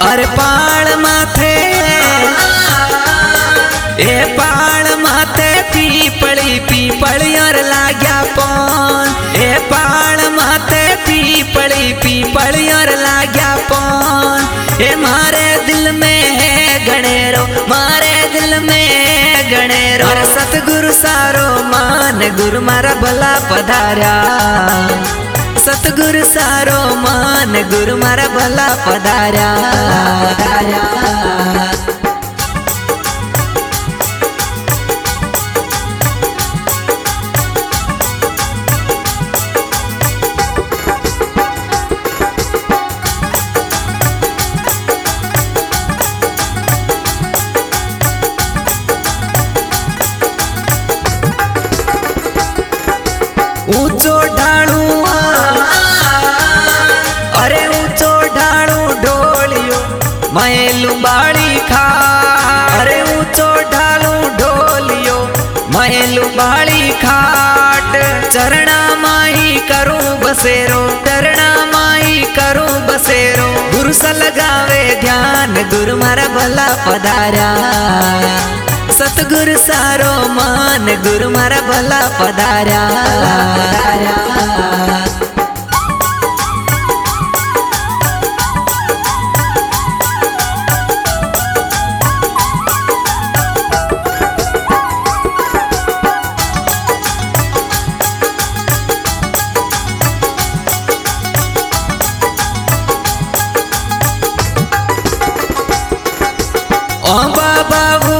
अरे पाळ माथे ए पाळ माथे पीपड़ी पीपड़ी और लाग्या पौन ए पाळ माथे पीपड़ी पीपड़ी और लाग्या पौन ए मारे दिल में है गणेरो मारे दिल में है गणेरो और सतगुरु सारो मान गुरु मारा भला पधारा सतगुरु सारो मान गुरु मारा भला पधारा ऊंचो ढालू अरे ऊंचो ढालू ढोलियो मैं लुबाड़ी खा अरे ऊंचो ढालू ढोलियो मैं लुबाड़ी खाट चरणा माही करूं बसेरो चरणा माही करूं बसेरो गुरु सा लगावे ध्यान गुरु मारा भला पधारा सतगुरु सारो मान गुरु मारा भला पधारा ओ बाबा वो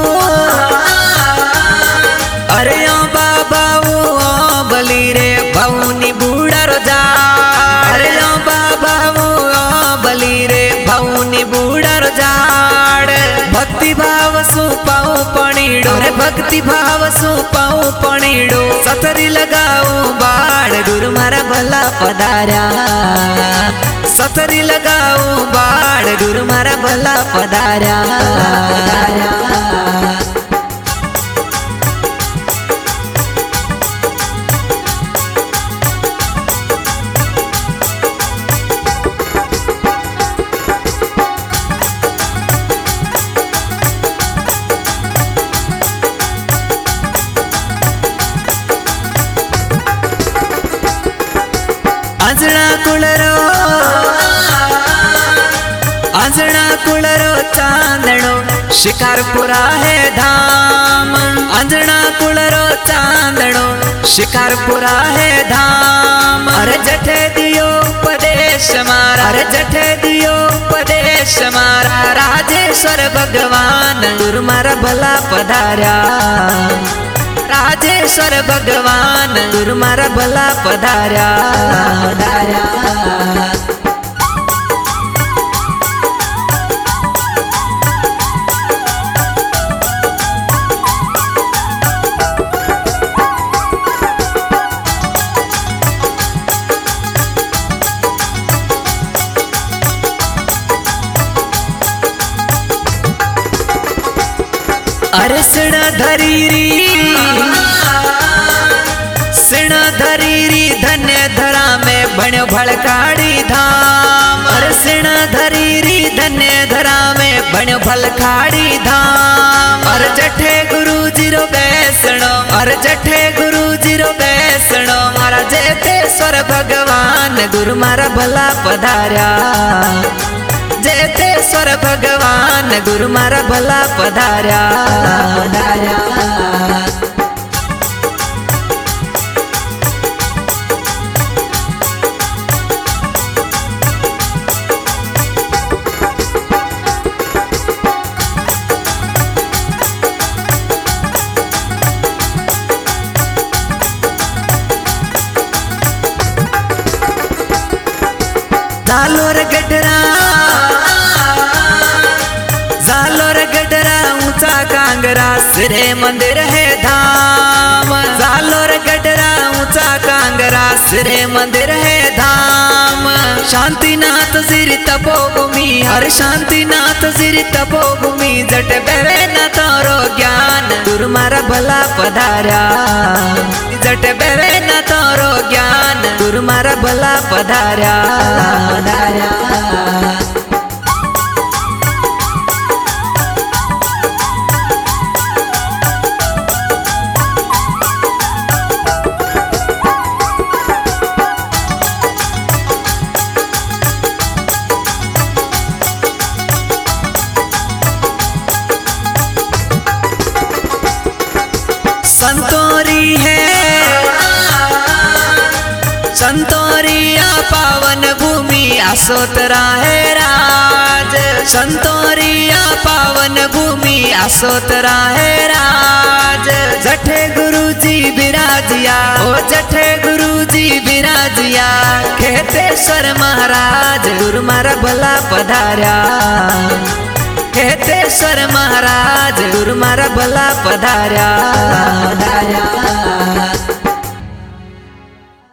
अरे ओ बाबा वो बली रे भौनी बूढ़ा रोजा अरे ओ बाबा वो बली रे भौनी बूढ़ा रोजाड़ भक्ति भाव सु पाऊं पणीड़ो रे भक्ति भाव सु पाऊं पणीड़ो सतरी लगाऊं बाड़ गुरु मारा भला पधारा सतरी लगाऊं बाड़ गुरु मारा भला पधारा आंजणा कुलरो चांदणो शिकारपुरा है धाम आंजणा कुलरो चांदणो शिकारपुरा है धाम अरे जठे दियो उपदेश मारा अरे जठे दियो उपदेश मारा राजेश्वर भगवान गुरु मारा भला पधारा राजेश्वर भगवान गुरु मारा भला पधारा अरे सिणा धरीरी धन्य धरा में बण्यो भलकाड़ी धाम अरे सिणा धरीरी धन्य धरा में बण्यो भलकाड़ी धाम अरे जठे गुरु जीरो बैसणो अरे जठे गुरु जीरो बैसणो मारा जेतेश्वर भगवान गुरु मारा भला पधारा जेतेश्वर भगवान गुरु मारा भला पधारा जालोर गडरा ऊंचा कांगरा सिरे मंदिर है धाम जालोर गडरा ऊंचा कांगरा सिरे मंदिर है धाम शांतिनाथ सिर तपोभूमि हर शांतिनाथ सिर तपोभूमि जट बेवे न तारो ज्ञान गुरु मारा भला पधारा जट बेवे न तारो ज्ञान गुरु मारा भला पधारा संतोरिया पावन भूमि असोत राहे राज संतोरिया पावन भूमि असोत राहे राज जठे गुरुजी विराजिया ओ जठे गुरुजी विराजिया खेतेश्वर महाराज गुरु मारा भला पधार्या खेतेश्वर महाराज गुरु मारा भला पधार्या